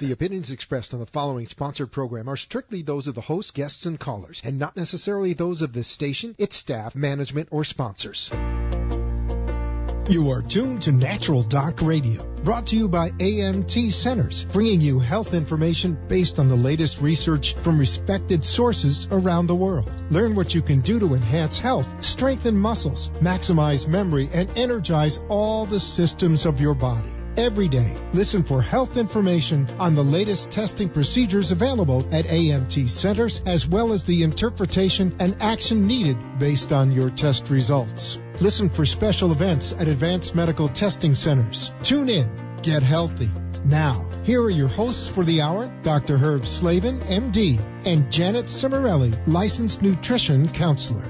The opinions expressed on the following sponsored program are strictly those of the host, guests, and callers, and not necessarily those of this station, its staff, management, or sponsors. You are tuned to Natural Doc Radio, brought to you by AMT Centers, bringing you health information based on the latest research from respected sources around the world. Learn what you can do to enhance health, strengthen muscles, maximize memory, and energize all the systems of your body. Every day, listen for health information on the latest testing procedures available at AMT Centers, as well as the interpretation and action needed based on your test results. Listen for special events at Advanced Medical Testing Centers. Tune in. Get healthy. Now, here are your hosts for the hour, Dr. Herb Slavin, MD, and Janet Cimarelli, licensed nutrition counselor.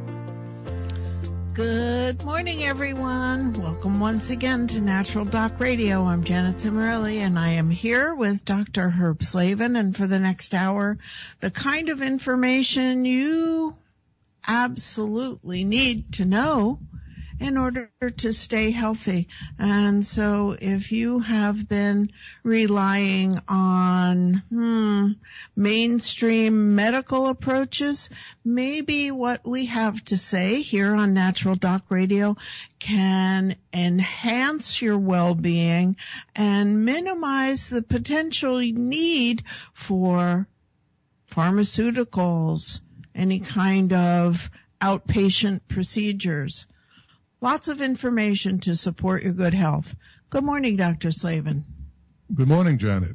Good morning, everyone. Welcome once again to Natural Doc Radio. I'm Janet Cimarelli, and I am here with Dr. Herb Slavin. And for the next hour, the kind of information you absolutely need to know in order to stay healthy. And so if you have been relying on mainstream medical approaches, maybe what we have to say here on Natural Doc Radio can enhance your well-being and minimize the potential need for pharmaceuticals, any kind of outpatient procedures. Lots of information to support your good health. Good morning, Dr. Slavin. Good morning, Janet.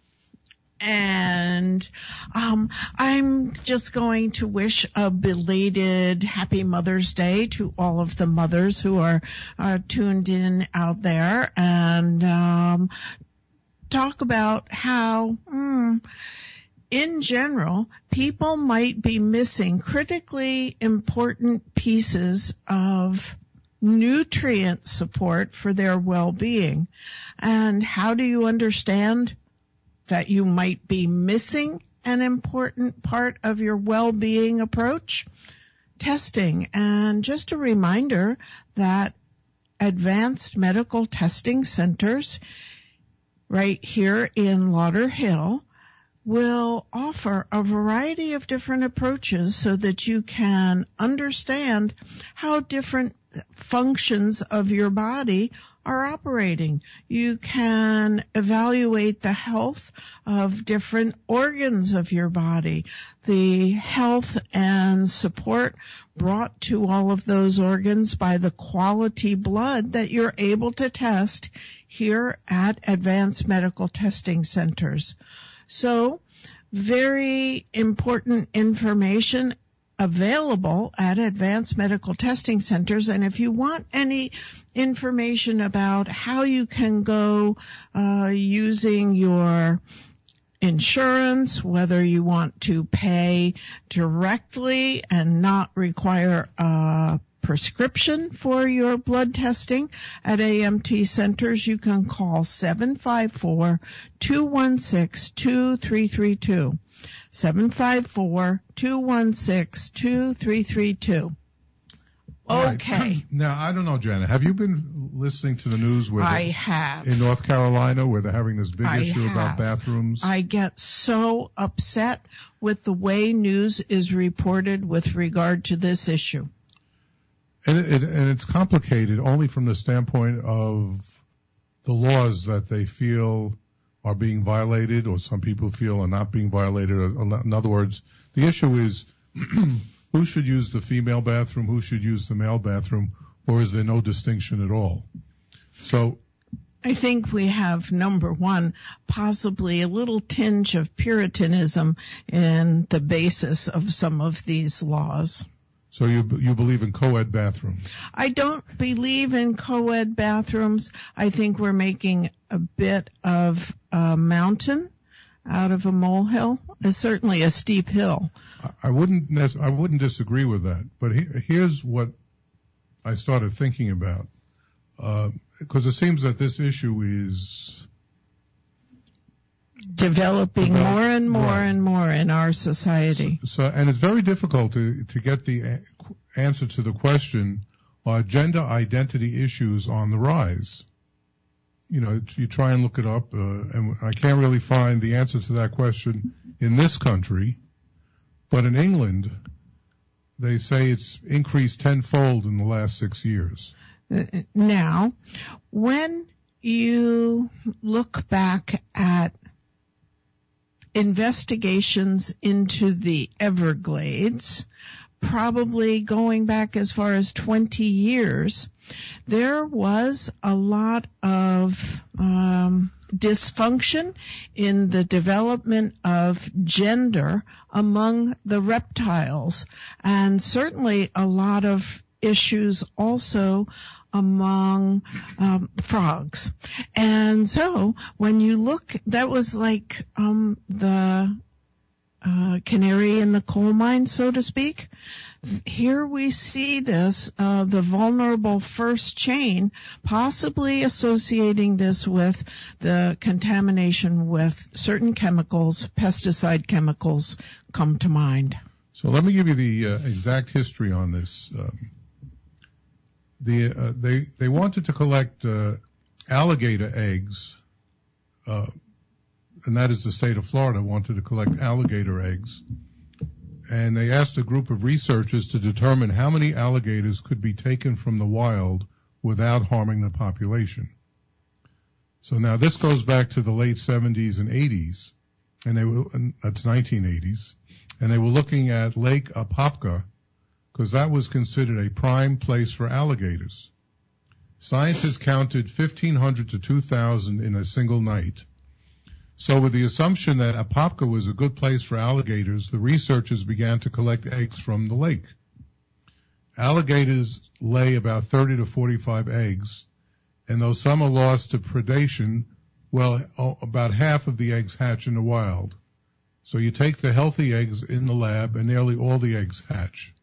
And I'm just going to wish a belated Happy Mother's Day to all of the mothers who are tuned in out there, and talk about how in general, people might be missing critically important pieces of nutrient support for their well-being. And how do you understand that you might be missing an important part of your well-being approach? Testing. And just a reminder that Advanced Medical Testing Centers right here in Lauderhill will offer a variety of different approaches so that you can understand how different functions of your body are operating. You can evaluate the health of different organs of your body, the health and support brought to all of those organs by the quality blood that you're able to test here at Advanced Medical Testing Centers. So, very important information available at Advanced Medical Testing Centers. And if you want any information about how you can go using your insurance, whether you want to pay directly and not require a prescription for your blood testing at AMT Centers, you can call 754-216-2332. 754-216-2332. Okay. Right. Now, I don't know, Janet. Have you been listening to the news I have. In North Carolina where they're having this big issue about bathrooms? I get so upset with the way news is reported with regard to this issue. And it's complicated only from the standpoint of the laws that they feel are being violated, or some people feel are not being violated. In other words, the issue is who should use the female bathroom, who should use the male bathroom, or is there no distinction at all? So I think we have, number one, possibly a little tinge of Puritanism in the basis of some of these laws. So you believe in co-ed bathrooms? I don't believe in co-ed bathrooms. I think we're making a bit of a mountain out of a molehill. It's certainly a steep hill. I wouldn't disagree with that. But here's what I started thinking about, because it seems that this issue is developing more and more and more in our society. And it's very difficult to get the answer to the question, are gender identity issues on the rise? you try and look it up, and I can't really find the answer to that question in this country. But in England, they say it's increased tenfold in the last 6 years. Now, when you look back at investigations into the Everglades, probably going back as far as 20 years, there was a lot of dysfunction in the development of gender among the reptiles, and certainly a lot of issues also among frogs. And so when you look, that was like the canary in the coal mine, so to speak. Here we see this, the vulnerable first chain, possibly associating this with the contamination with certain chemicals, pesticide chemicals come to mind. So let me give you the exact history on this. They wanted to collect alligator eggs, and that is the state of Florida wanted to collect alligator eggs. And they asked a group of researchers to determine how many alligators could be taken from the wild without harming the population. So now this goes back to the late 70s and 80s, and that's 1980s, and they were looking at Lake Apopka because that was considered a prime place for alligators. Scientists counted 1,500 to 2,000 in a single night. So with the assumption that Apopka was a good place for alligators, the researchers began to collect eggs from the lake. Alligators lay about 30 to 45 eggs, and though some are lost to predation, well, about half of the eggs hatch in the wild. So you take the healthy eggs in the lab, and nearly all the eggs hatch.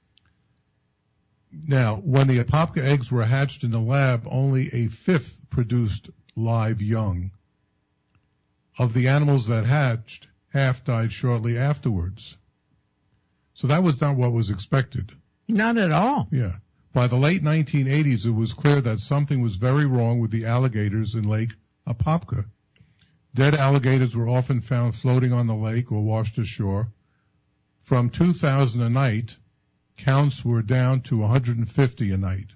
Now, when the Apopka eggs were hatched in the lab, only a fifth produced live young. Of the animals that hatched, half died shortly afterwards. So that was not what was expected. Not at all. Yeah. By the late 1980s, it was clear that something was very wrong with the alligators in Lake Apopka. Dead alligators were often found floating on the lake or washed ashore. From 2,000 a night, counts were down to 150 a night.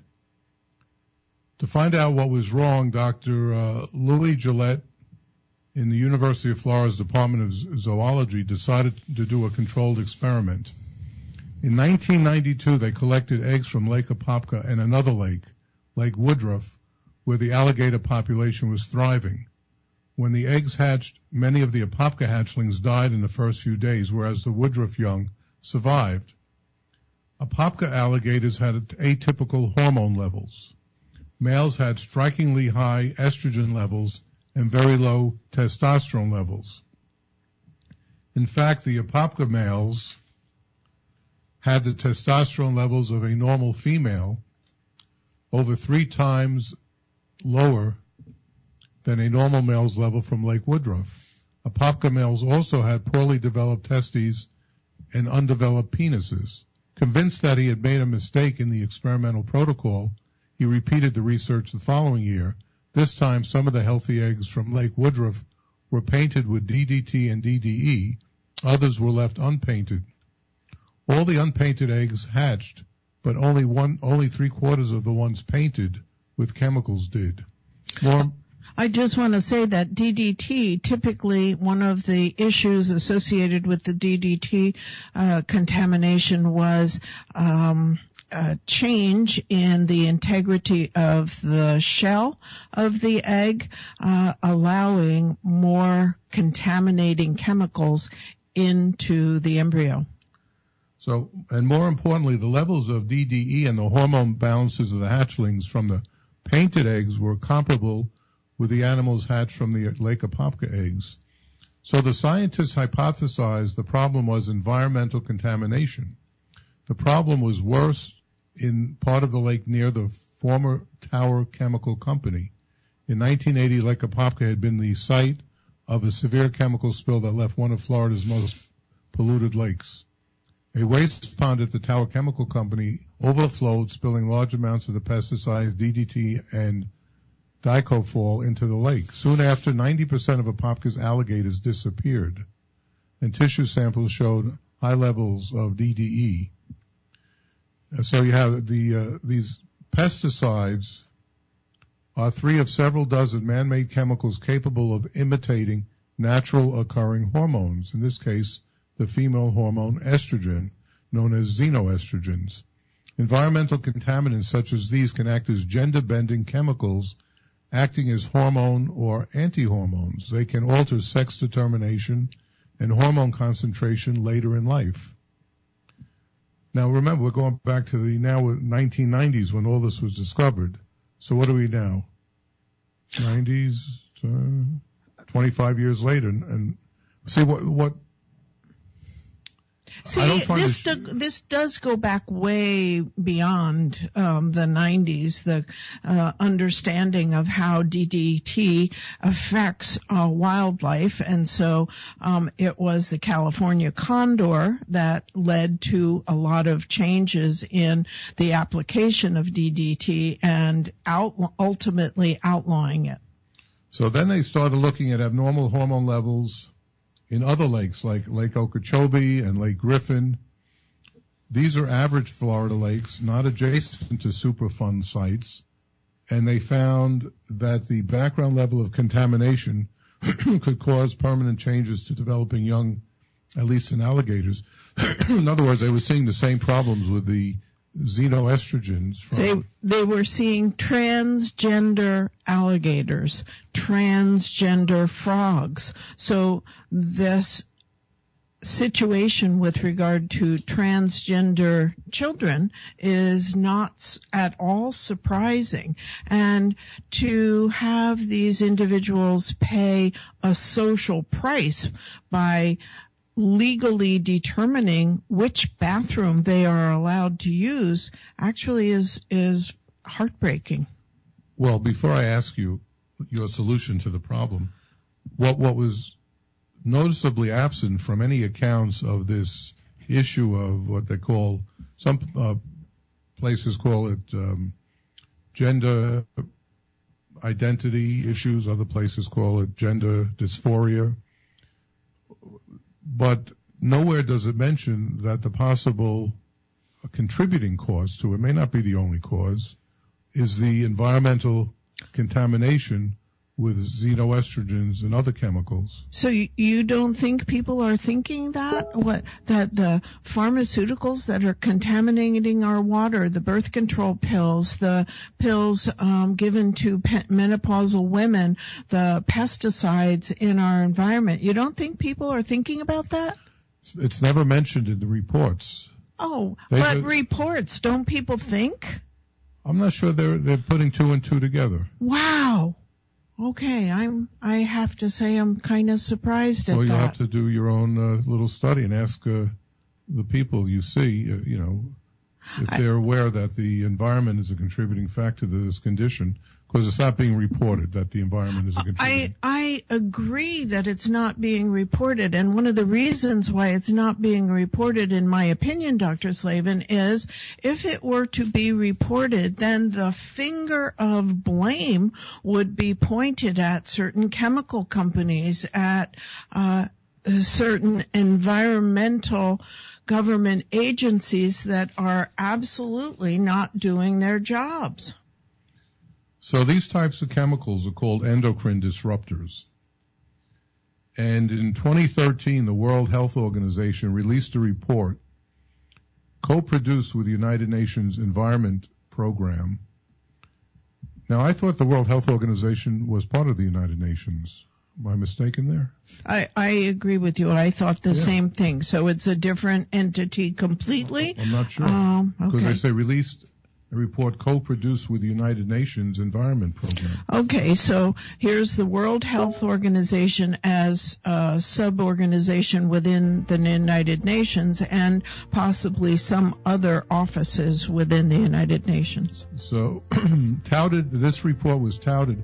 To find out what was wrong, Dr. Louis Gillette in the University of Florida's Department of Zoology decided to do a controlled experiment. In 1992, they collected eggs from Lake Apopka and another lake, Lake Woodruff, where the alligator population was thriving. When the eggs hatched, many of the Apopka hatchlings died in the first few days, whereas the Woodruff young survived. Apopka alligators had atypical hormone levels. Males had strikingly high estrogen levels and very low testosterone levels. In fact, the Apopka males had the testosterone levels of a normal female over 3 times lower than a normal male's level from Lake Woodruff. Apopka males also had poorly developed testes and undeveloped penises. Convinced that he had made a mistake in the experimental protocol, he repeated the research the following year. This time, some of the healthy eggs from Lake Woodruff were painted with DDT and DDE. Others were left unpainted. All the unpainted eggs hatched, but only 3/4 of the ones painted with chemicals did. I just want to say that DDT, typically one of the issues associated with the DDT contamination was a change in the integrity of the shell of the egg, allowing more contaminating chemicals into the embryo. So, and more importantly, the levels of DDE and the hormone balances of the hatchlings from the painted eggs were comparable with the animals hatched from the Lake Apopka eggs. So the scientists hypothesized the problem was environmental contamination. The problem was worse in part of the lake near the former Tower Chemical Company. In 1980, Lake Apopka had been the site of a severe chemical spill that left one of Florida's most polluted lakes. A waste pond at the Tower Chemical Company overflowed, spilling large amounts of the pesticides, DDT, and dicofall into the lake. Soon after, 90% of Apopka's alligators disappeared, and tissue samples showed high levels of DDE. So you have these pesticides are 3 of several dozen man-made chemicals capable of imitating natural occurring hormones, in this case, the female hormone estrogen, known as xenoestrogens. Environmental contaminants such as these can act as gender-bending chemicals, acting as hormone or anti-hormones. They can alter sex determination and hormone concentration later in life. Now remember, we're going back to the now 1990s when all this was discovered. So what are we now? 90s, 25 years later, and see what See, this does go back way beyond the 90s, the understanding of how DDT affects wildlife. And so it was the California condor that led to a lot of changes in the application of DDT and ultimately outlawing it. So then they started looking at abnormal hormone levels in other lakes like Lake Okeechobee and Lake Griffin. These are average Florida lakes, not adjacent to Superfund sites, and they found that the background level of contamination could cause permanent changes to developing young, at least in alligators. In other words, they were seeing the same problems with the xenoestrogens. They were seeing transgender alligators, transgender frogs. So this situation with regard to transgender children is not at all surprising. And to have these individuals pay a social price by legally determining which bathroom they are allowed to use actually is heartbreaking. Well, before I ask you your solution to the problem, what was noticeably absent from any accounts of this issue of what they call, some places call it gender identity issues, other places call it gender dysphoria. But nowhere does it mention that the possible contributing cause to it, may not be the only cause, is the environmental contamination with xenoestrogens and other chemicals. So you don't think people are thinking that the pharmaceuticals that are contaminating our water, the birth control pills, the pills given to menopausal women, the pesticides in our environment, you don't think people are thinking about that? It's never mentioned in the reports. Oh, but reports, don't people think? I'm not sure they're putting 2 and 2 together. Wow. Okay, I have to say I'm kind of surprised at that. Well, you'll have to do your own little study and ask the people you see, if they're aware that the environment is a contributing factor to this condition, because it's not being reported that the environment is a contributing. I agree that it's not being reported, and one of the reasons why it's not being reported, in my opinion, Dr. Slavin, is if it were to be reported, then the finger of blame would be pointed at certain chemical companies, at certain environmental government agencies that are absolutely not doing their jobs. So these types of chemicals are called endocrine disruptors. And in 2013, the World Health Organization released a report co-produced with the United Nations Environment Program. Now, I thought the World Health Organization was part of the United Nations. Am I mistaken there? I agree with you. I thought the same thing. So it's a different entity completely? I'm not sure. Because they say released a report co-produced with the United Nations Environment Program. Okay, so here's the World Health Organization as a sub-organization within the United Nations and possibly some other offices within the United Nations. So this report was touted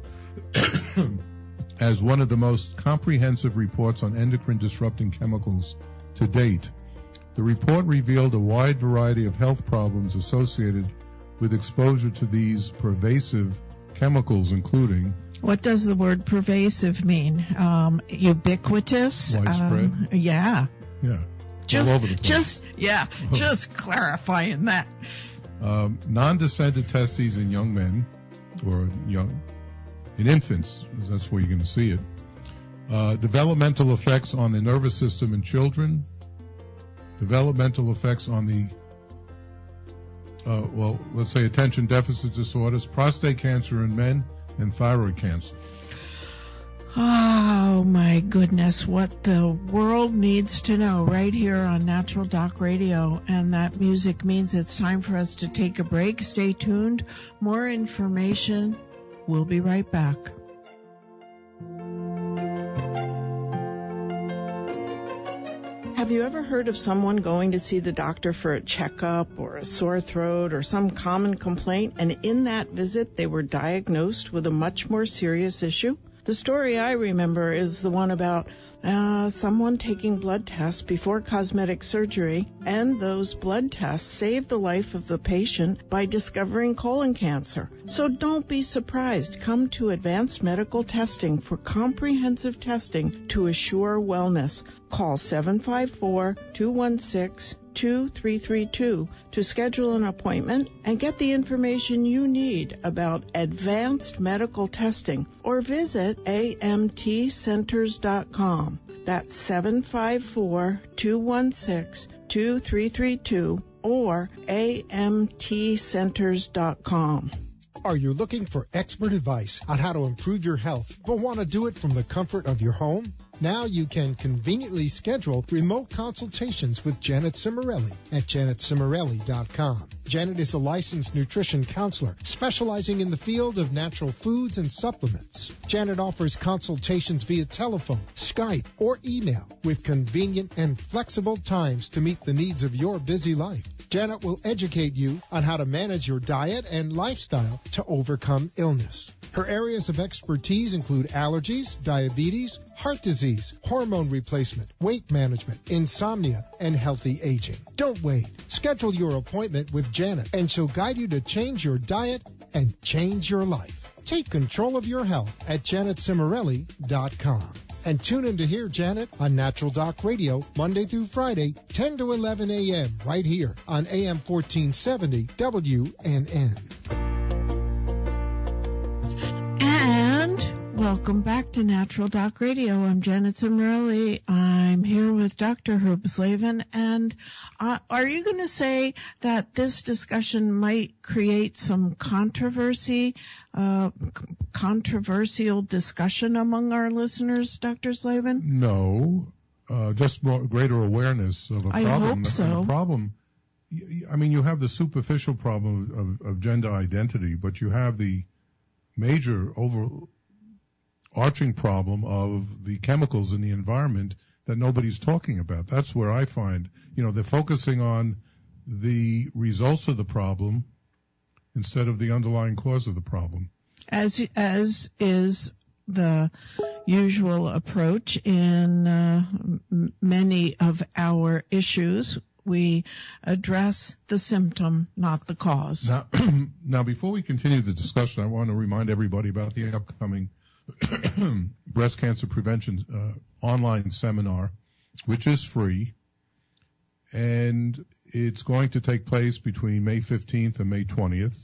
as one of the most comprehensive reports on endocrine disrupting chemicals to date. The report revealed a wide variety of health problems associated with exposure to these pervasive chemicals, including... What does the word pervasive mean? Ubiquitous? Widespread? Yeah. Yeah. All over the place. Just clarifying that. Non-descended testes in young men, or in infants, that's where you're going to see it. Developmental effects on the nervous system in children. Developmental effects on the, let's say attention deficit disorders, prostate cancer in men, and thyroid cancer. Oh, my goodness, what the world needs to know right here on Natural Doc Radio. And that music means it's time for us to take a break. Stay tuned. More information. We'll be right back. Have you ever heard of someone going to see the doctor for a checkup or a sore throat or some common complaint, and in that visit they were diagnosed with a much more serious issue? The story I remember is the one about someone taking blood tests before cosmetic surgery, and those blood tests saved the life of the patient by discovering colon cancer. So don't be surprised. Come to Advanced Medical Testing for comprehensive testing to assure wellness. Call 754-216-2332 to schedule an appointment and get the information you need about advanced medical testing, or visit amtcenters.com. That's 754-216-2332 or amtcenters.com. Are you looking for expert advice on how to improve your health, but want to do it from the comfort of your home? Now you can conveniently schedule remote consultations with Janet Cimarelli at janetcimarelli.com. Janet is a licensed nutrition counselor specializing in the field of natural foods and supplements. Janet offers consultations via telephone, Skype, or email with convenient and flexible times to meet the needs of your busy life. Janet will educate you on how to manage your diet and lifestyle to overcome illness. Her areas of expertise include allergies, diabetes, heart disease, hormone replacement, weight management, insomnia, and healthy aging. Don't wait. Schedule your appointment with Janet, and she'll guide you to change your diet and change your life. Take control of your health at janetcimarelli.com. And tune in to hear Janet on Natural Doc Radio Monday through Friday, 10 to 11 a.m. right here on AM 1470 WNN. And welcome back to Natural Doc Radio. I'm Janet Cimarelli. I'm here with Dr. Herb Slavin. And are you going to say that this discussion might create some controversial discussion among our listeners, Dr. Slavin? No, just greater awareness of a problem. I hope so. And the problem, I mean, you have the superficial problem of gender identity, but you have the major overarching problem of the chemicals in the environment that nobody's talking about. That's where I find, they're focusing on the results of the problem instead of the underlying cause of the problem. As is the usual approach in many of our issues, we address the symptom, not the cause. Now, before we continue the discussion, I want to remind everybody about the upcoming breast cancer prevention online seminar, which is free, and it's going to take place between May 15th and May 20th.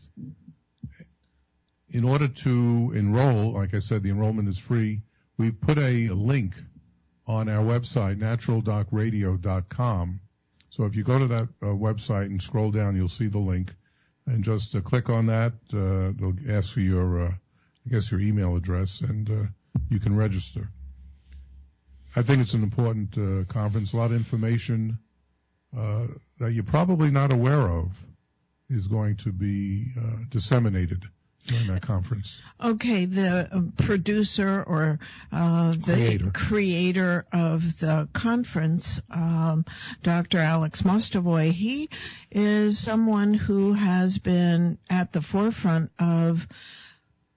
In order to enroll, like I said, the enrollment is free. We put a link on our website, naturaldocradio.com. So if you go to that website and scroll down, you'll see the link. And just click on that. They'll ask for your email address, and you can register. I think it's an important conference. A lot of information that you're probably not aware of is going to be disseminated during that conference. Okay, the producer or the creator of the conference, Dr. Alex Mostovoy, he is someone who has been at the forefront of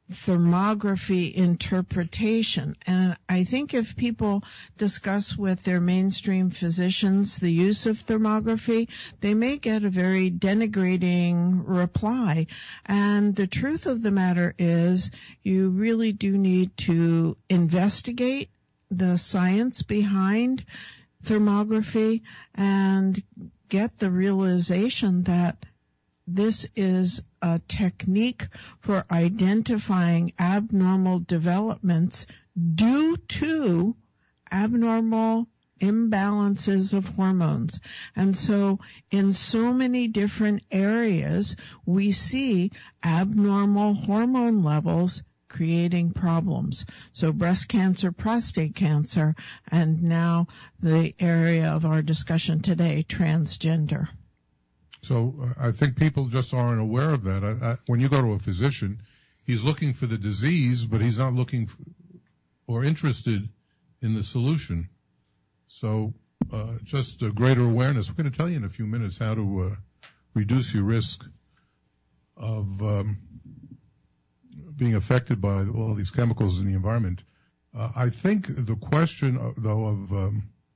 thermography interpretation. And I think if people discuss with their mainstream physicians the use of thermography, they may get a very denigrating reply. And the truth of the matter is you really do need to investigate the science behind thermography and get the realization that this is a technique for identifying abnormal developments due to abnormal imbalances of hormones. And so in so many different areas, we see abnormal hormone levels creating problems. So breast cancer, prostate cancer, and now the area of our discussion today, transgender. So I think people just aren't aware of that. When you go to a physician, he's looking for the disease, but he's not looking or interested in the solution. So just a greater awareness. We're going to tell you in a few minutes how to reduce your risk of being affected by all these chemicals in the environment. I think the question, though, of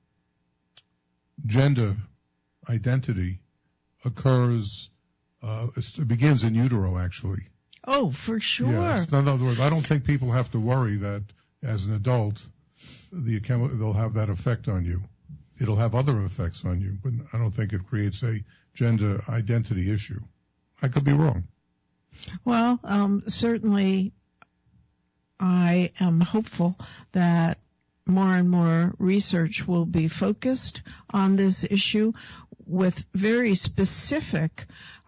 gender identity occurs, it begins in utero, actually. Oh, for sure. Yes. In other words, I don't think people have to worry that as an adult, they'll have that effect on you. It'll have other effects on you, but I don't think it creates a gender identity issue. I could be wrong. Well, certainly I am hopeful that more and more research will be focused on this issue with very specific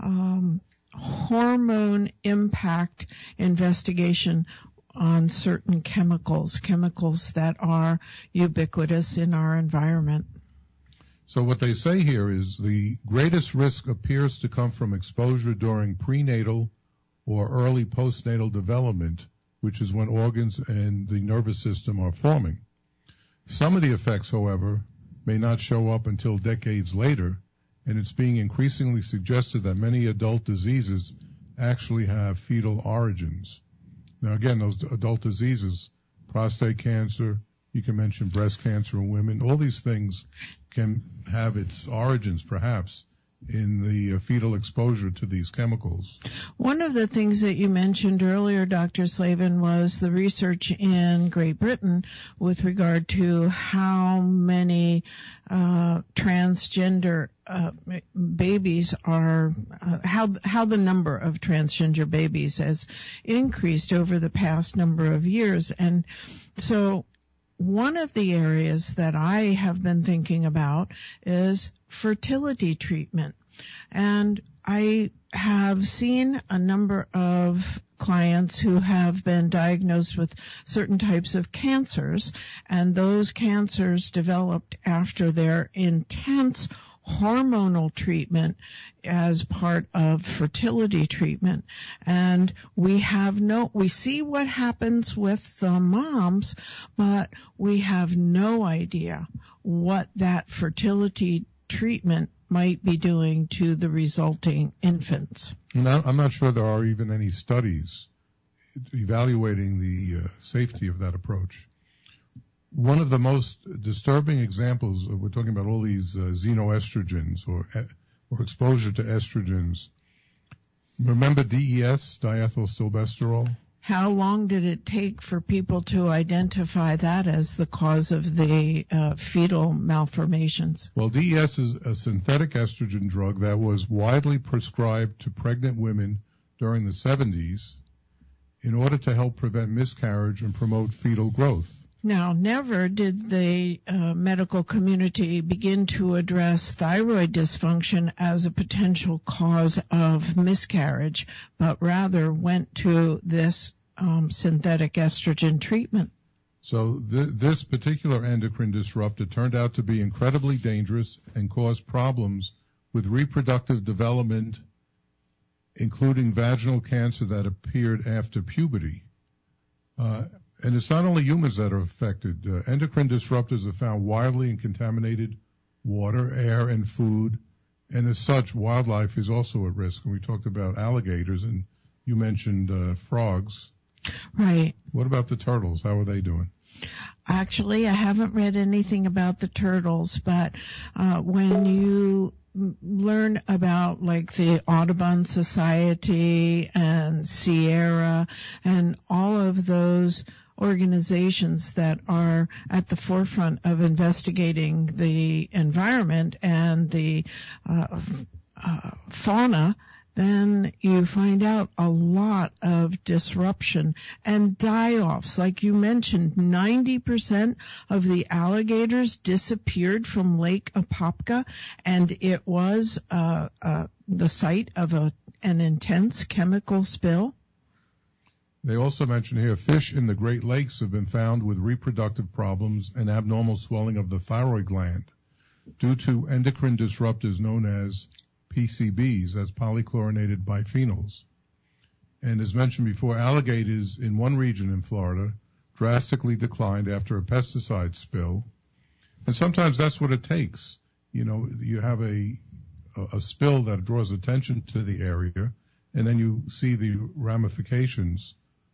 hormone impact investigation on certain chemicals that are ubiquitous in our environment. So what they say here is the greatest risk appears to come from exposure during prenatal or early postnatal development, which is when organs and the nervous system are forming. Some of the effects, however, may not show up until decades later, and it's being increasingly suggested that many adult diseases actually have fetal origins. Now, again, those adult diseases, prostate cancer, you can mention breast cancer in women, all these things can have its origins, perhaps, in the fetal exposure to these chemicals. One of the things that you mentioned earlier, Dr. Slavin, was the research in Great Britain with regard to how many transgender babies are, how the number of transgender babies has increased over the past number of years. And so one of the areas that I have been thinking about is fertility treatment. And I have seen a number of clients who have been diagnosed with certain types of cancers, and those cancers developed after their intense hormonal treatment as part of fertility treatment. And we see what happens with the moms, but we have no idea what that fertility treatment might be doing to the resulting infants. I'm not sure there are even any studies evaluating the safety of that approach. One of the most disturbing examples, we're talking about all these xenoestrogens or exposure to estrogens. Remember DES, diethylstilbestrol? How long did it take for people to identify that as the cause of the fetal malformations? Well, DES is a synthetic estrogen drug that was widely prescribed to pregnant women during the 70s in order to help prevent miscarriage and promote fetal growth. Now, never did the medical community begin to address thyroid dysfunction as a potential cause of miscarriage, but rather went to this synthetic estrogen treatment. So this particular endocrine disruptor turned out to be incredibly dangerous and caused problems with reproductive development, including vaginal cancer that appeared after puberty. And it's not only humans that are affected. Endocrine disruptors are found widely in contaminated water, air, and food. And as such, wildlife is also at risk. And we talked about alligators, and you mentioned frogs. Right. What about the turtles? How are they doing? Actually, I haven't read anything about the turtles, but when you learn about like the Audubon Society and Sierra and all of those organizations that are at the forefront of investigating the environment and the fauna, then you find out a lot of disruption and die-offs. Like you mentioned, 90% of the alligators disappeared from Lake Apopka, and it was the site of an intense chemical spill. They also mention here fish in the Great Lakes have been found with reproductive problems and abnormal swelling of the thyroid gland due to endocrine disruptors known as PCBs, as polychlorinated biphenyls. And as mentioned before, alligators in one region in Florida drastically declined after a pesticide spill. And sometimes that's what it takes. You know, you have a spill that draws attention to the area, and then you see the ramifications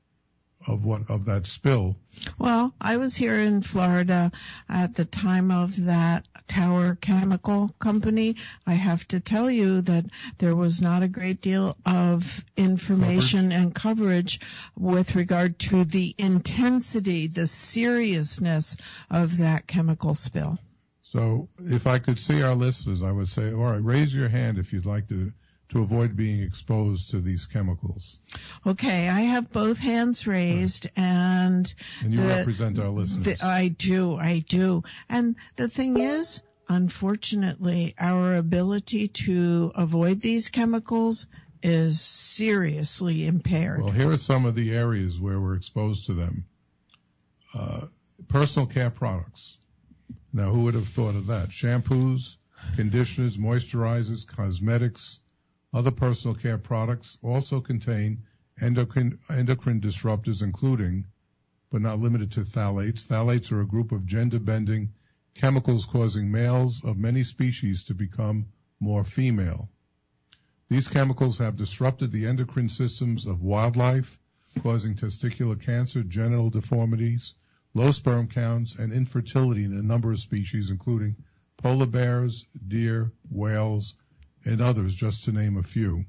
of that spill. Well, I was here in Florida at the time of that Tower Chemical Company. I have to tell you that there was not a great deal of information and coverage with regard to the intensity, the seriousness of that chemical spill. So if I could see our listeners, I would say, all right, raise your hand if you'd like to avoid being exposed to these chemicals. Okay, I have both hands raised, and you represent our listeners. I do. And the thing is, unfortunately, our ability to avoid these chemicals is seriously impaired. Well, here are some of the areas where we're exposed to them. Personal care products. Now, who would have thought of that? Shampoos, conditioners, moisturizers, cosmetics. Other personal care products also contain endocrine disruptors, including, but not limited to, phthalates. Phthalates are a group of gender-bending chemicals causing males of many species to become more female. These chemicals have disrupted the endocrine systems of wildlife, causing testicular cancer, genital deformities, low sperm counts, and infertility in a number of species, including polar bears, deer, whales, and others, just to name a few.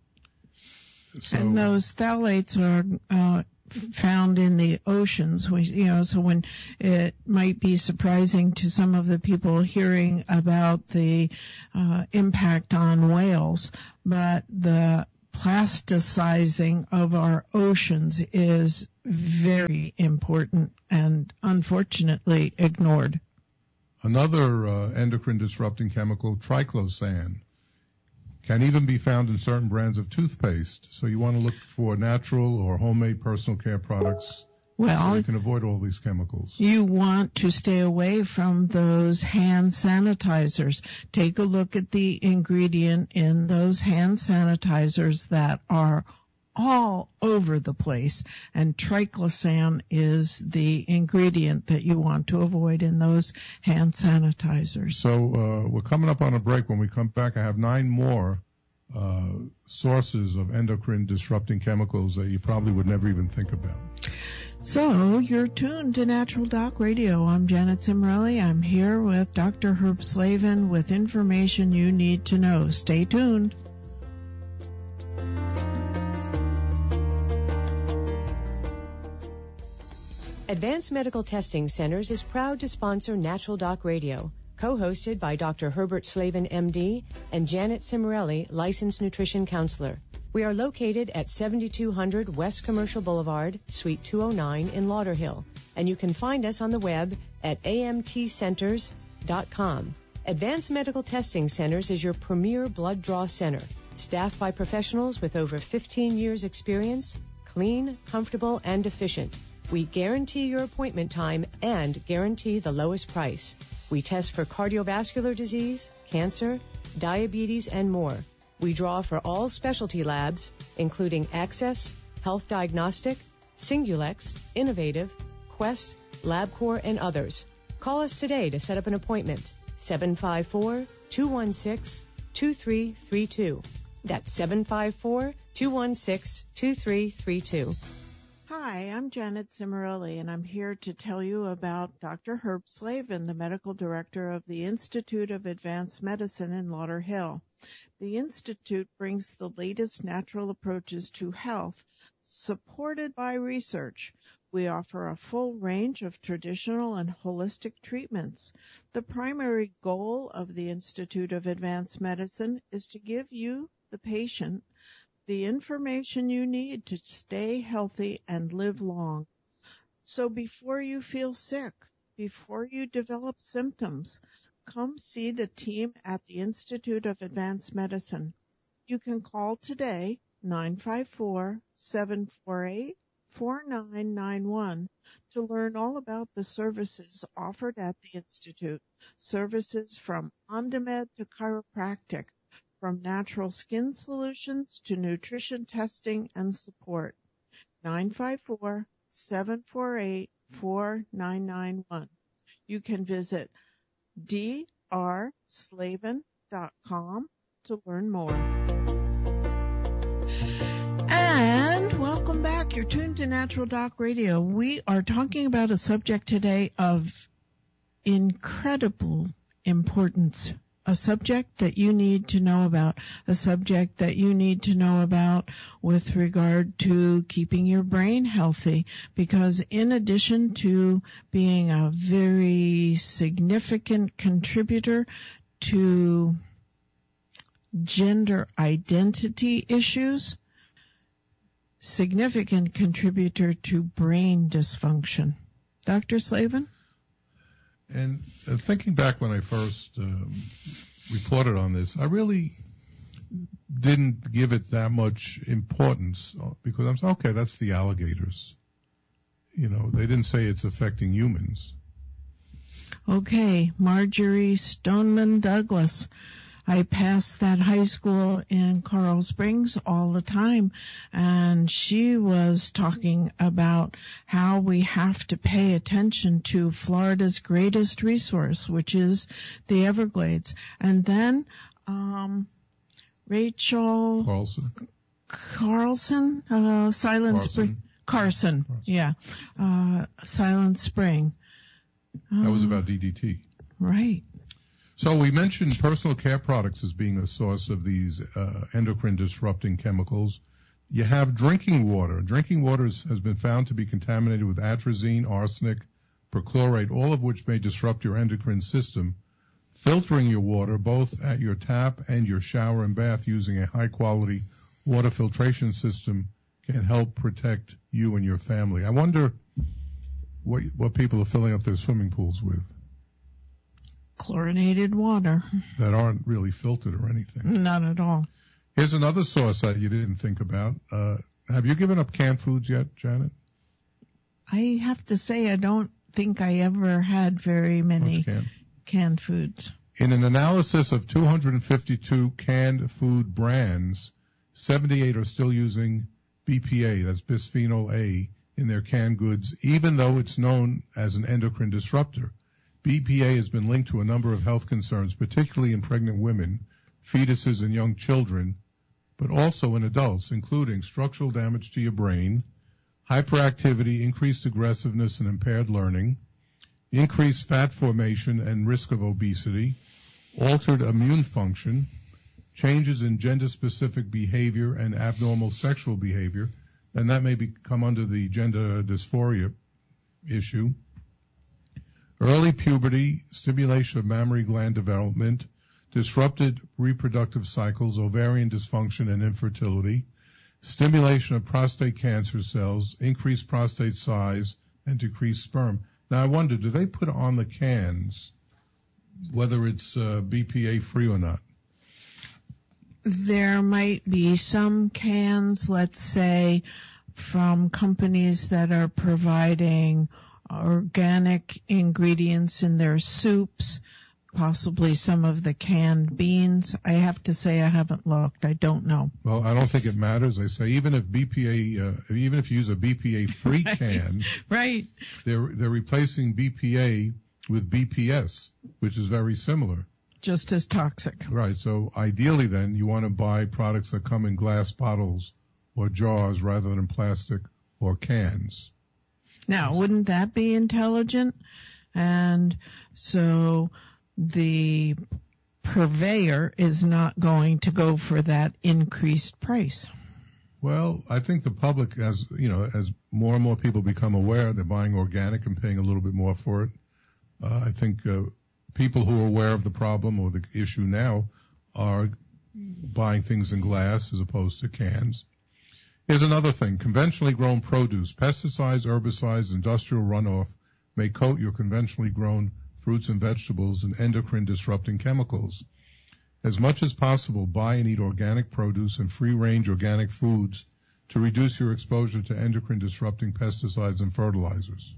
So, and those phthalates are found in the oceans. So when it might be surprising to some of the people hearing about the impact on whales, but the plasticizing of our oceans is very important and unfortunately ignored. Another endocrine disrupting chemical, triclosan, can even be found in certain brands of toothpaste. So you want to look for natural or homemade personal care products so you can avoid all these chemicals. You want to stay away from those hand sanitizers. Take a look at the ingredient in those hand sanitizers that are all over the place, and triclosan is the ingredient that you want to avoid in those hand sanitizers. So we're coming up on a break. When we come back, I have 9 more sources of endocrine disrupting chemicals that you probably would never even think about. So you're tuned to Natural Doc Radio. I'm Janet Cimarelli. I'm here with Dr. Herb Slavin with information you need to know. Stay tuned. Advanced Medical Testing Centers is proud to sponsor Natural Doc Radio, co-hosted by Dr. Herbert Slavin, MD, and Janet Cimarelli, licensed nutrition counselor. We are located at 7200 West Commercial Boulevard, Suite 209 in Lauderhill, and you can find us on the web at amtcenters.com. Advanced Medical Testing Centers is your premier blood draw center, staffed by professionals with over 15 years' experience, clean, comfortable, and efficient. We guarantee your appointment time and guarantee the lowest price. We test for cardiovascular disease, cancer, diabetes, and more. We draw for all specialty labs, including Access, Health Diagnostic, Singulex, Innovative, Quest, LabCorp, and others. Call us today to set up an appointment. 754-216-2332. That's 754-216-2332. Hi, Hi, I'm Janet Cimarelli, and I'm here to tell you about Dr. Herb Slavin, the medical director of the Institute of Advanced Medicine in Lauderhill. The Institute brings the latest natural approaches to health, supported by research. We offer a full range of traditional and holistic treatments. The primary goal of the Institute of Advanced Medicine is to give you, the patient, the information you need to stay healthy and live long. So before you feel sick, before you develop symptoms, come see the team at the Institute of Advanced Medicine. You can call today, 954-748-4991, to learn all about the services offered at the Institute. Services from OnDemand to chiropractic, from natural skin solutions to nutrition testing and support. 954-748-4991. You can visit drslavin.com to learn more. And welcome back. You're tuned to Natural Doc Radio. We are talking about a subject today of incredible importance. A subject that you need to know about, a subject that you need to know about with regard to keeping your brain healthy, because in addition to being a very significant contributor to gender identity issues, significant contributor to brain dysfunction. Dr. Slavin? And thinking back when I first reported on this, I really didn't give it that much importance because I'm saying, okay, that's the alligators. You know, they didn't say it's affecting humans. Okay, Marjorie Stoneman Douglas. I passed that high school in Coral Springs all the time, and she was talking about how we have to pay attention to Florida's greatest resource, which is the Everglades. And then Rachel Carson, Silent Spring. Carson, yeah, Silent Spring. That was about DDT. Right. So we mentioned personal care products as being a source of these endocrine disrupting chemicals. You have drinking water. Drinking water has been found to be contaminated with atrazine, arsenic, perchlorate, all of which may disrupt your endocrine system. Filtering your water, both at your tap and your shower and bath using a high-quality water filtration system, can help protect you and your family. I wonder what people are filling up their swimming pools with. Chlorinated water. That aren't really filtered or anything. Not at all. Here's another source that you didn't think about. Have you given up canned foods yet, Janet? I have to say I don't think I ever had very many canned foods. In an analysis of 252 canned food brands, 78 are still using BPA, that's bisphenol A, in their canned goods, even though it's known as an endocrine disruptor. BPA has been linked to a number of health concerns, particularly in pregnant women, fetuses, and young children, but also in adults, including structural damage to your brain, hyperactivity, increased aggressiveness and impaired learning, increased fat formation and risk of obesity, altered immune function, changes in gender-specific behavior and abnormal sexual behavior, and that may come under the gender dysphoria issue, early puberty, stimulation of mammary gland development, disrupted reproductive cycles, ovarian dysfunction and infertility, stimulation of prostate cancer cells, increased prostate size, and decreased sperm. Now, I wonder, do they put on the cans whether it's BPA free or not? There might be some cans, let's say, from companies that are providing organic ingredients in their soups, possibly some of the canned beans. I have to say I haven't looked. I don't know. Well, I don't think it matters. I say even if even if you use a BPA-free can, right, they're replacing BPA with BPS, which is very similar. Just as toxic. Right. So ideally, then, you want to buy products that come in glass bottles or jars rather than plastic or cans. Now, wouldn't that be intelligent? And so the purveyor is not going to go for that increased price. Well, I think the public, as more and more people become aware, they're buying organic and paying a little bit more for it. I think people who are aware of the problem or the issue now are buying things in glass as opposed to cans. Here's another thing. Conventionally grown produce, pesticides, herbicides, industrial runoff may coat your conventionally grown fruits and vegetables in endocrine-disrupting chemicals. As much as possible, buy and eat organic produce and free-range organic foods to reduce your exposure to endocrine-disrupting pesticides and fertilizers.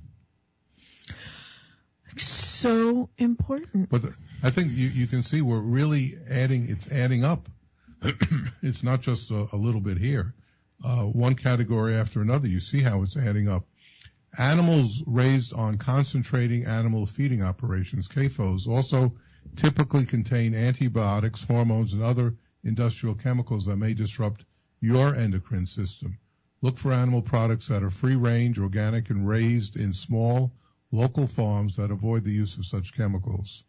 So important. But I think you can see we're really it's adding up. It's not just a little bit here. One category after another, you see how it's adding up. Animals raised on concentrating animal feeding operations, CAFOs, also typically contain antibiotics, hormones, and other industrial chemicals that may disrupt your endocrine system. Look for animal products that are free-range, organic, and raised in small, local farms that avoid the use of such chemicals.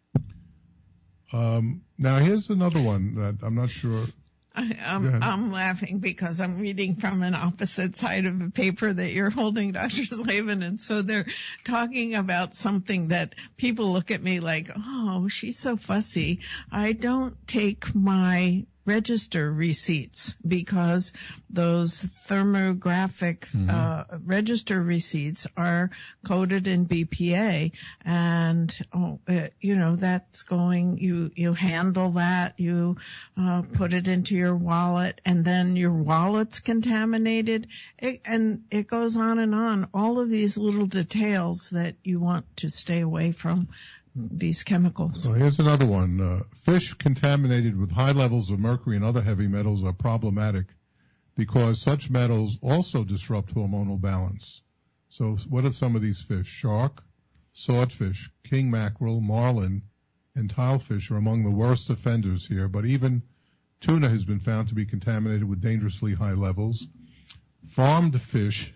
Now, here's another one that I'm not sure. I'm laughing because I'm reading from an opposite side of a paper that you're holding, Dr. Slavin, and so they're talking about something that people look at me like, oh, she's so fussy. I don't take my register receipts because those thermographic register receipts are coded in BPA, and that's going, you handle that, you put it into your wallet, and then your wallet's contaminated, and it goes on and on. All of these little details that you want to stay away from these chemicals. Well, here's another one. Fish contaminated with high levels of mercury and other heavy metals are problematic because such metals also disrupt hormonal balance. So what are some of these fish? Shark, swordfish, king mackerel, marlin, and tilefish are among the worst offenders here, but even tuna has been found to be contaminated with dangerously high levels. Farmed fish,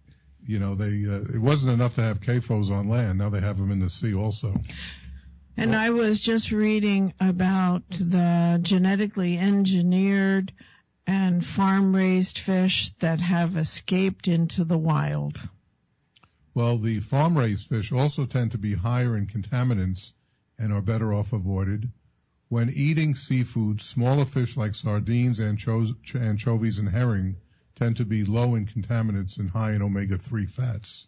it wasn't enough to have CAFOs on land. Now they have them in the sea also. And I was just reading about the genetically engineered and farm-raised fish that have escaped into the wild. Well, the farm-raised fish also tend to be higher in contaminants and are better off avoided. When eating seafood, smaller fish like sardines, anchovies, and herring tend to be low in contaminants and high in omega-3 fats.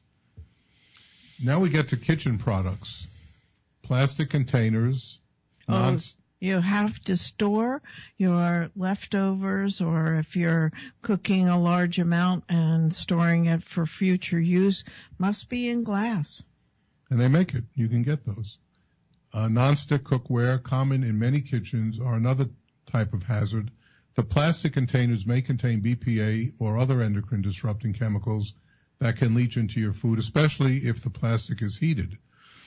Now we get to kitchen products. Plastic containers. You have to store your leftovers, or if you're cooking a large amount and storing it for future use, must be in glass. And they make it. You can get those. Non-stick cookware, common in many kitchens, are another type of hazard. The plastic containers may contain BPA or other endocrine disrupting chemicals that can leach into your food, especially if the plastic is heated.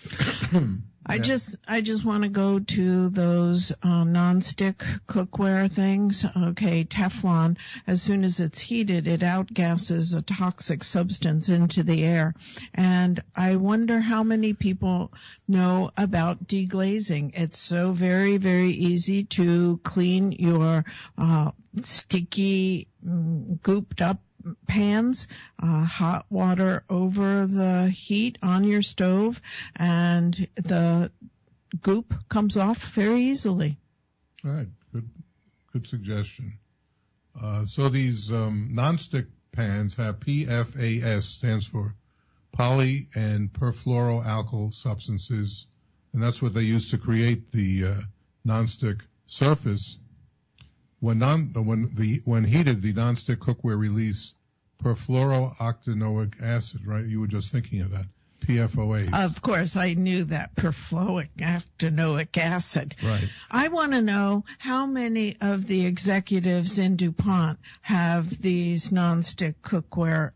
I just want to go to those non-stick cookware things. Okay, Teflon, as soon as it's heated, it outgasses a toxic substance into the air. And I wonder how many people know about deglazing. It's so very, very easy to clean your sticky, gooped up pans, hot water over the heat on your stove, and the goop comes off very easily. All right, good suggestion. So these nonstick pans have PFAS, stands for poly and perfluoroalkyl substances, and that's what they use to create the nonstick surface. When heated, the nonstick cookware release perfluorooctanoic acid, right? You were just thinking of that. PFOA. Of course, I knew that, perfluorooctanoic acid. Right. I want to know how many of the executives in DuPont have these nonstick cookware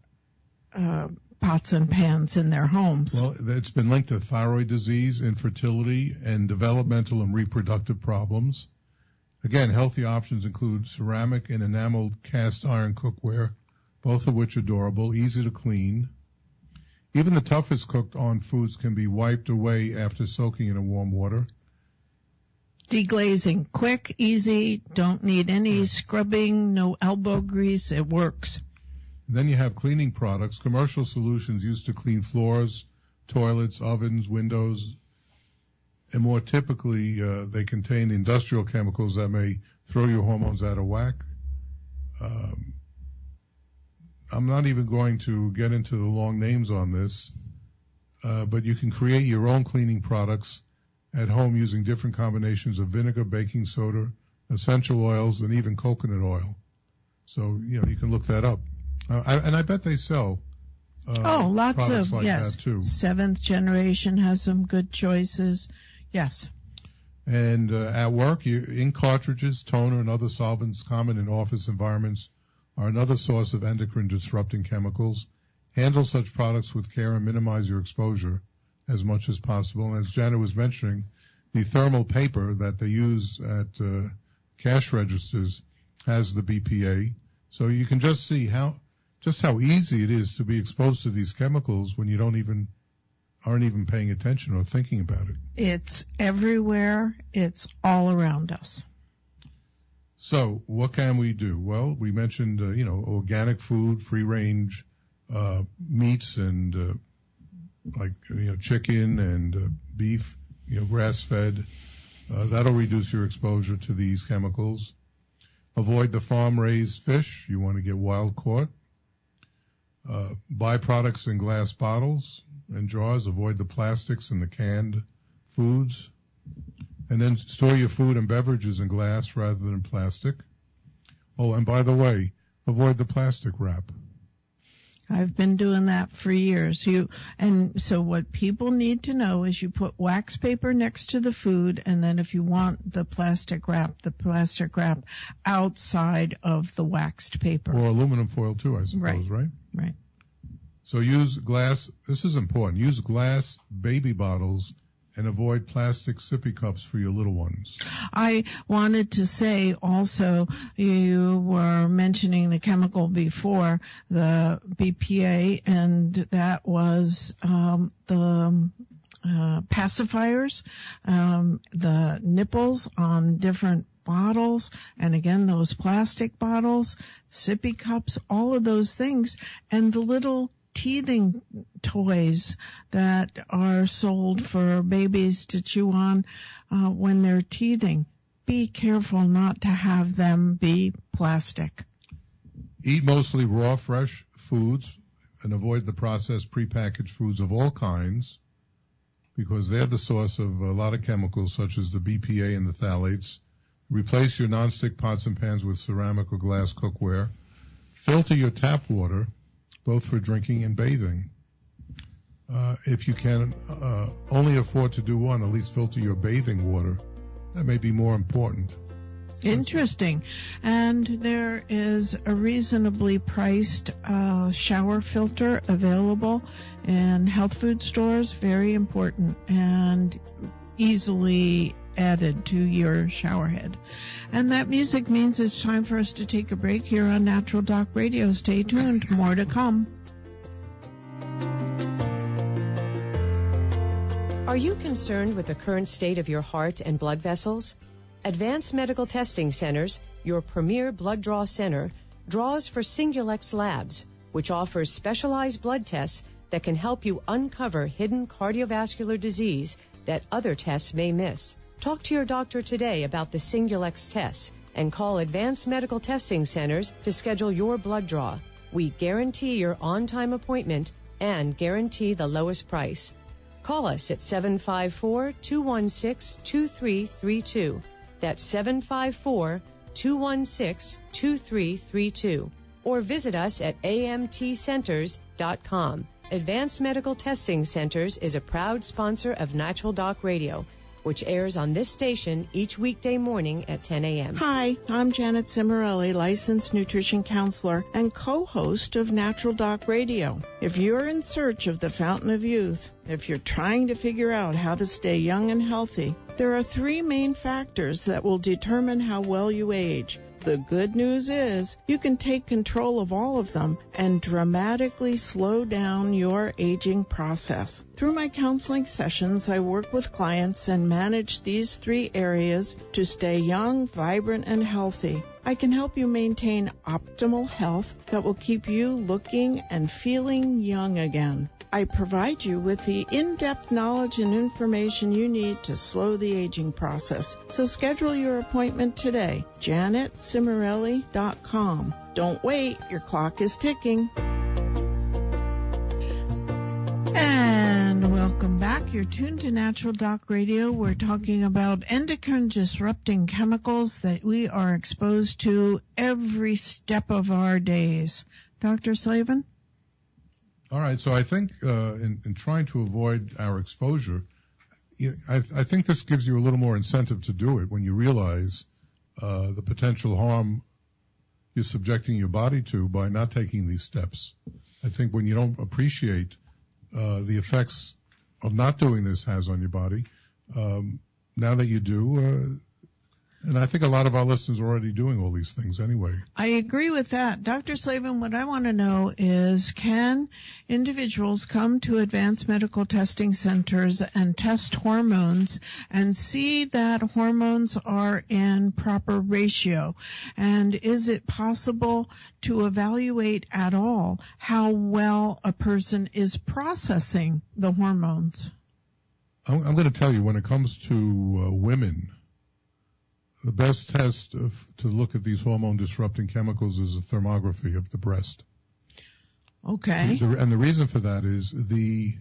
pots and pans in their homes. Well, it's been linked to thyroid disease, infertility, and developmental and reproductive problems. Again, healthy options include ceramic and enameled cast iron cookware, both of which are durable, easy to clean. Even the toughest cooked on foods can be wiped away after soaking in warm water. Deglazing, quick, easy, don't need any scrubbing, no elbow grease, it works. And then you have cleaning products, commercial solutions used to clean floors, toilets, ovens, windows, and more typically they contain industrial chemicals that may throw your hormones out of whack. I'm not even going to get into the long names on this, but you can create your own cleaning products at home using different combinations of vinegar, baking soda, essential oils, and even coconut oil. So, you can look that up. And I bet they sell lots products of, like yes. that too. Seventh Generation has some good choices. Yes. And at work, ink cartridges, toner, and other solvents common in office environments are another source of endocrine-disrupting chemicals. Handle such products with care and minimize your exposure as much as possible. And as Janet was mentioning, the thermal paper that they use at cash registers has the BPA. So you can just see how easy it is to be exposed to these chemicals when you aren't even paying attention or thinking about it. It's everywhere. It's all around us. So what can we do? Well, we mentioned, organic food, free-range meats and chicken and beef, grass-fed. That'll reduce your exposure to these chemicals. Avoid the farm-raised fish. You want to get wild-caught. Buy products in glass bottles and jars. Avoid the plastics and the canned foods. And then store your food and beverages in glass rather than plastic. Oh, and by the way, avoid the plastic wrap. I've been doing that for years. So what people need to know is you put wax paper next to the food, and then if you want the plastic wrap outside of the waxed paper. Or aluminum foil too, I suppose, right? Right. So use glass, this is important, use glass baby bottles and avoid plastic sippy cups for your little ones. I wanted to say also, you were mentioning the chemical before, the BPA, and that was the pacifiers, the nipples on different bottles, and again, those plastic bottles, sippy cups, all of those things, and the little teething toys that are sold for babies to chew on when they're teething. Be careful not to have them be plastic. Eat mostly raw, fresh foods and avoid the processed prepackaged foods of all kinds because they're the source of a lot of chemicals such as the BPA and the phthalates. Replace your nonstick pots and pans with ceramic or glass cookware. Filter your tap water, both for drinking and bathing. If you can only afford to do one, at least filter your bathing water. That may be more important. Interesting. And there is a reasonably priced shower filter available in health food stores. Very important and easily added to your shower head. And that music means it's time for us to take a break here on Natural Doc Radio. Stay tuned. More to come. Are you concerned with the current state of your heart and blood vessels? Advanced Medical Testing Centers, your premier blood draw center, draws for Singulex Labs, which offers specialized blood tests that can help you uncover hidden cardiovascular disease that other tests may miss. Talk to your doctor today about the Singulex tests and call Advanced Medical Testing Centers to schedule your blood draw. We guarantee your on-time appointment and guarantee the lowest price. Call us at 754-216-2332. That's 754-216-2332. Or visit us at amtcenters.com. Advanced Medical Testing Centers is a proud sponsor of Natural Doc Radio, which airs on this station each weekday morning at 10 a.m. Hi, I'm Janet Cimarelli, licensed nutrition counselor and co-host of Natural Doc Radio. If you're in search of the fountain of youth, if you're trying to figure out how to stay young and healthy, there are three main factors that will determine how well you age: The good news is you can take control of all of them and dramatically slow down your aging process. Through my counseling sessions, I work with clients and manage these 3 areas to stay young, vibrant, and healthy. I can help you maintain optimal health that will keep you looking and feeling young again. I provide you with the in-depth knowledge and information you need to slow the aging process. So schedule your appointment today. JanetCimorelli.com. Don't wait. Your clock is ticking. And welcome back. You're tuned to Natural Doc Radio. We're talking about endocrine disrupting chemicals that we are exposed to every step of our days. Dr. Slavin? All right, so I think in trying to avoid our exposure, I think this gives you a little more incentive to do it when you realize the potential harm you're subjecting your body to by not taking these steps. I think when you don't appreciate the effects of not doing this has on your body, now that you do, and I think a lot of our listeners are already doing all these things anyway. I agree with that. Dr. Slavin, what I want to know is, can individuals come to advanced medical testing centers and test hormones and see that hormones are in proper ratio? And is it possible to evaluate at all how well a person is processing the hormones? I'm going to tell you, when it comes to women, the best test to look at these hormone-disrupting chemicals is a thermography of the breast. Okay. And the reason for that is the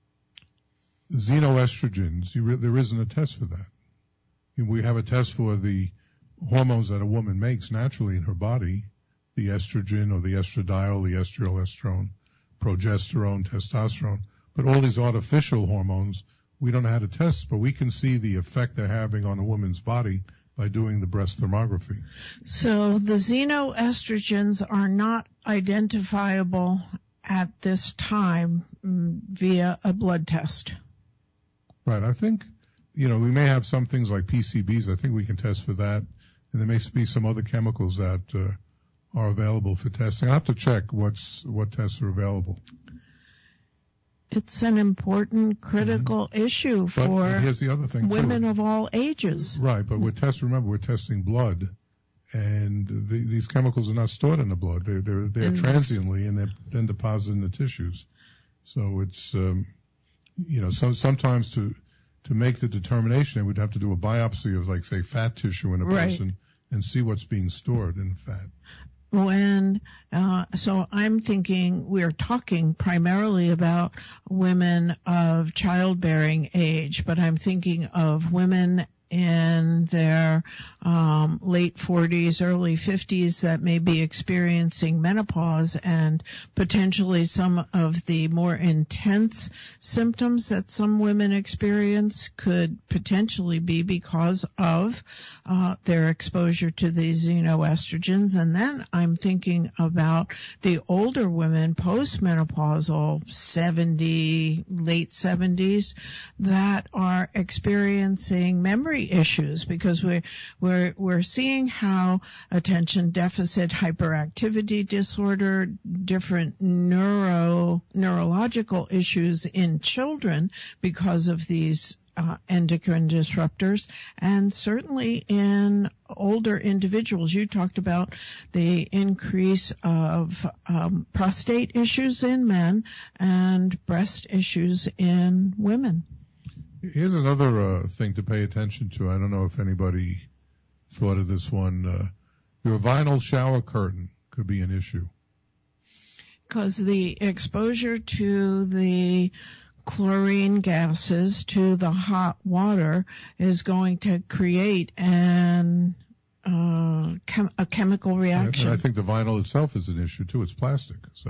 xenoestrogens, there isn't a test for that. We have a test for the hormones that a woman makes naturally in her body, the estrogen or the estradiol, the estriol, estrone, progesterone, testosterone. But all these artificial hormones, we don't know how to test, but we can see the effect they're having on a woman's body by doing the breast thermography. So the xenoestrogens are not identifiable at this time via a blood test. Right. I think, we may have some things like PCBs. I think we can test for that. And there may be some other chemicals that are available for testing. I'll have to check what tests are available. It's an important, critical issue for here's the other thing women of all ages. Right, but we're testing blood, and these chemicals are not stored in the blood. They're transiently, and they're then deposited in the tissues. So it's, sometimes to make the determination, they would have to do a biopsy of, like, say, fat tissue in a person and see what's being stored in the fat. So I'm thinking we're talking primarily about women of childbearing age, but I'm thinking of women in their late 40s, early 50s that may be experiencing menopause, and potentially some of the more intense symptoms that some women experience could potentially be because of their exposure to these xenoestrogens. And then I'm thinking about the older women, postmenopausal, 70, late 70s, that are experiencing memory issues, because we're seeing how attention deficit hyperactivity disorder, different neurological issues in children because of these endocrine disruptors, and certainly in older individuals. You talked about the increase of prostate issues in men and breast issues in women. Here's another thing to pay attention to. I don't know if anybody thought of this one. Your vinyl shower curtain could be an issue. Because the exposure to the chlorine gases, to the hot water, is going to create a chemical reaction. And I think the vinyl itself is an issue too. It's plastic. So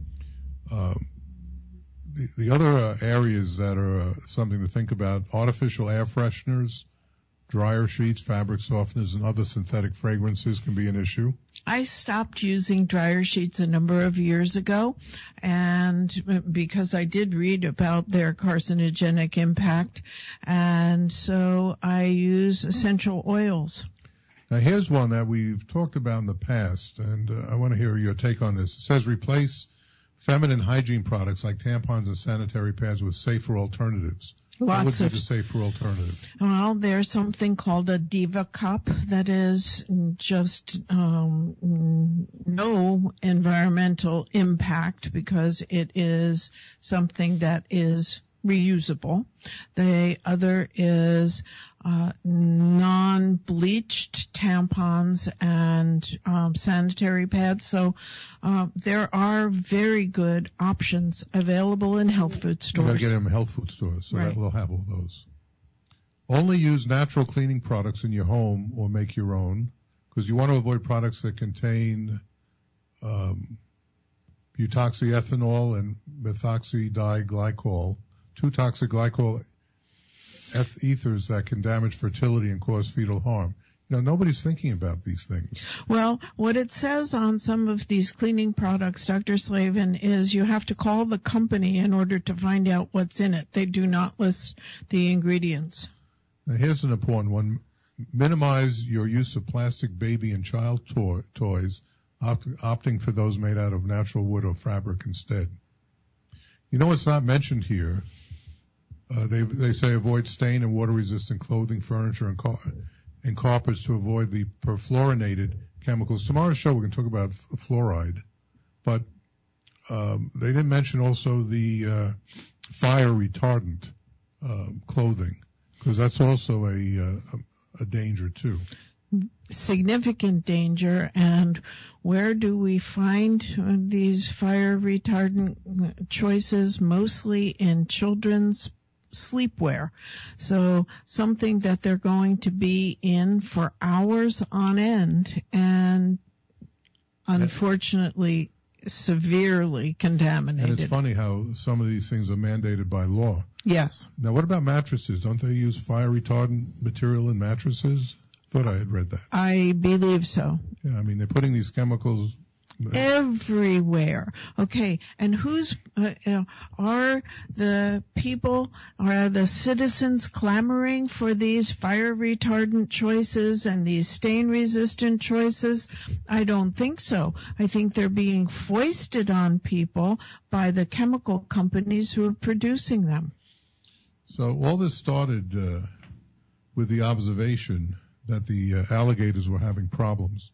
the other areas that are something to think about: artificial air fresheners, dryer sheets, fabric softeners, and other synthetic fragrances can be an issue. I stopped using dryer sheets a number of years ago, and because I did read about their carcinogenic impact, and so I use essential oils. Now, here's one that we've talked about in the past, and I want to hear your take on this. It says replace feminine hygiene products like tampons and sanitary pads with safer alternatives. What would be the safer alternative? Well, there's something called a Diva Cup that is just no environmental impact because it is something that is reusable. The other is non-bleached tampons and sanitary pads. So there are very good options available in health food stores. You got to get them in health food stores, so right. That will have all those. Only use natural cleaning products in your home or make your own, because you want to avoid products that contain butoxyethanol and methoxydiglycol, two toxic glycol ethers that can damage fertility and cause fetal harm. You know, nobody's thinking about these things. Well, what it says on some of these cleaning products, Dr. Slavin, is you have to call the company in order to find out what's in it. They do not list the ingredients. Now, here's an important one. Minimize your use of plastic baby and child toys, opting for those made out of natural wood or fabric instead. You know what's not mentioned here? They say avoid stain and water-resistant clothing, furniture, and carpets to avoid the perfluorinated chemicals. Tomorrow's show, we're going to talk about fluoride. But they didn't mention also the fire retardant clothing, because that's also a danger, too. Significant danger. And where do we find these fire retardant choices? Mostly in children's sleepwear. So something that they're going to be in for hours on end and unfortunately severely contaminated. And it's funny how some of these things are mandated by law. Yes. Now, what about mattresses? Don't they use fire retardant material in mattresses? Thought I had read that. I believe so. Yeah, I mean, they're putting these chemicals everywhere. Okay, and who's are the people, are the citizens clamoring for these fire retardant choices and these stain resistant choices? I don't think so. I think they're being foisted on people by the chemical companies who are producing them. So all this started with the observation that the alligators were having problems.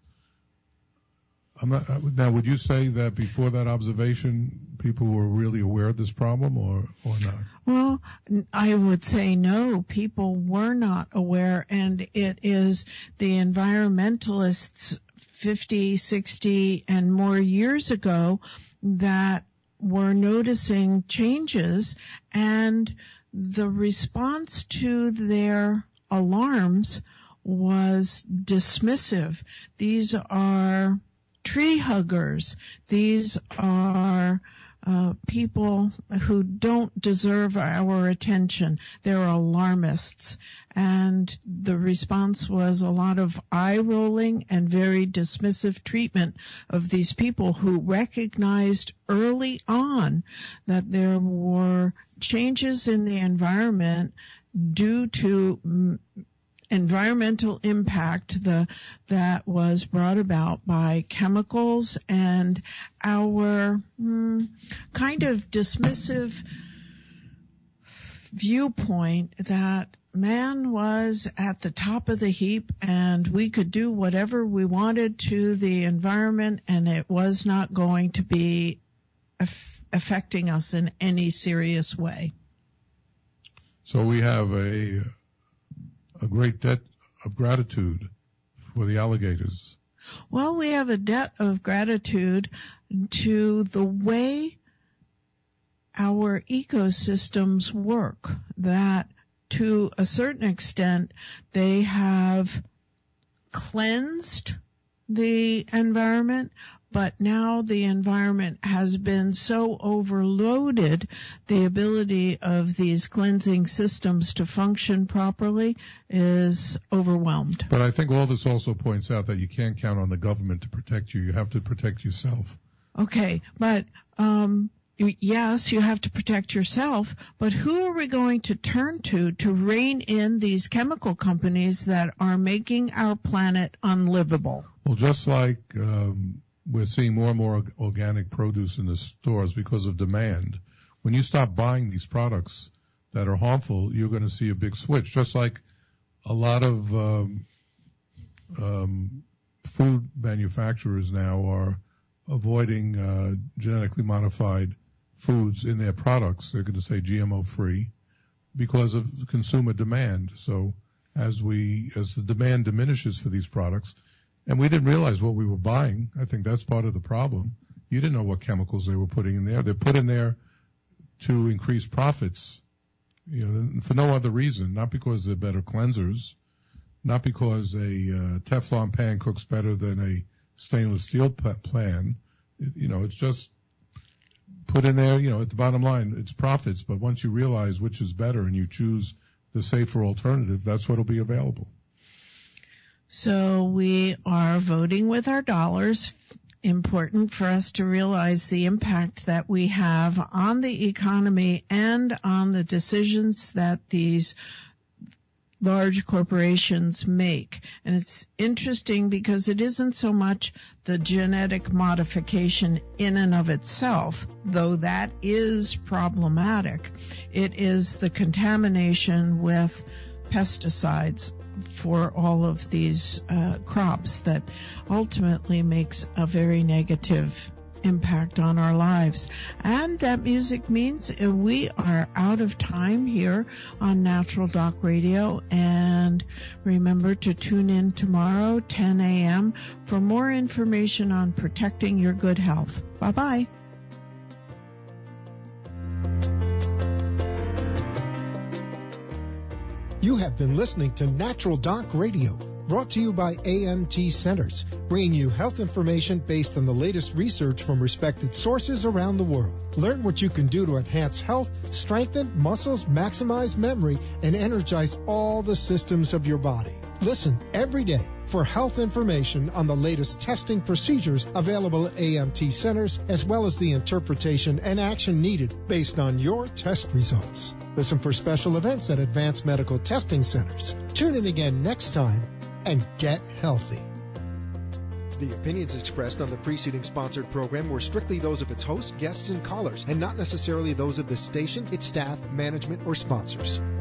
Now, would you say that before that observation, people were really aware of this problem or not? Well, I would say no. People were not aware, and it is the environmentalists 50, 60, and more years ago that were noticing changes, and the response to their alarms was dismissive. These are tree huggers. These are people who don't deserve our attention. They're alarmists. And the response was a lot of eye rolling and very dismissive treatment of these people who recognized early on that there were changes in the environment due to environmental impact that was brought about by chemicals and our kind of dismissive viewpoint that man was at the top of the heap and we could do whatever we wanted to the environment and it was not going to be affecting us in any serious way. So we have a great debt of gratitude for the alligators. Well, we have a debt of gratitude to the way our ecosystems work, that to a certain extent they have cleansed the environment, but now the environment has been so overloaded, the ability of these cleansing systems to function properly is overwhelmed. But I think all this also points out that you can't count on the government to protect you. You have to protect yourself. Okay, but yes, you have to protect yourself, but who are we going to turn to rein in these chemical companies that are making our planet unlivable? Well, just like we're seeing more and more organic produce in the stores because of demand, when you stop buying these products that are harmful, you're going to see a big switch. Just like a lot of food manufacturers now are avoiding genetically modified foods in their products. They're going to say GMO-free because of consumer demand. So as the demand diminishes for these products, and we didn't realize what we were buying, I think that's part of the problem. You didn't know what chemicals they were putting in there. They're put in there to increase profits, for no other reason, not because they're better cleansers, not because a Teflon pan cooks better than a stainless steel pan. It's just put in there, at the bottom line, it's profits. But once you realize which is better and you choose the safer alternative, that's what will be available. So we are voting with our dollars. Important for us to realize the impact that we have on the economy and on the decisions that these large corporations make. And it's interesting because it isn't so much the genetic modification in and of itself, though that is problematic. It is the contamination with pesticides for all of these crops that ultimately makes a very negative impact on our lives. And that music means we are out of time here on Natural Doc Radio. And remember to tune in tomorrow, 10 a.m., for more information on protecting your good health. Bye-bye. You have been listening to Natural Doc Radio, brought to you by AMT Centers, bringing you health information based on the latest research from respected sources around the world. Learn what you can do to enhance health, strengthen muscles, maximize memory, and energize all the systems of your body. Listen every day for health information on the latest testing procedures available at AMT Centers, as well as the interpretation and action needed based on your test results. Listen for special events at Advanced Medical Testing Centers. Tune in again next time and get healthy. The opinions expressed on the preceding sponsored program were strictly those of its hosts, guests, and callers, and not necessarily those of the station, its staff, management, or sponsors.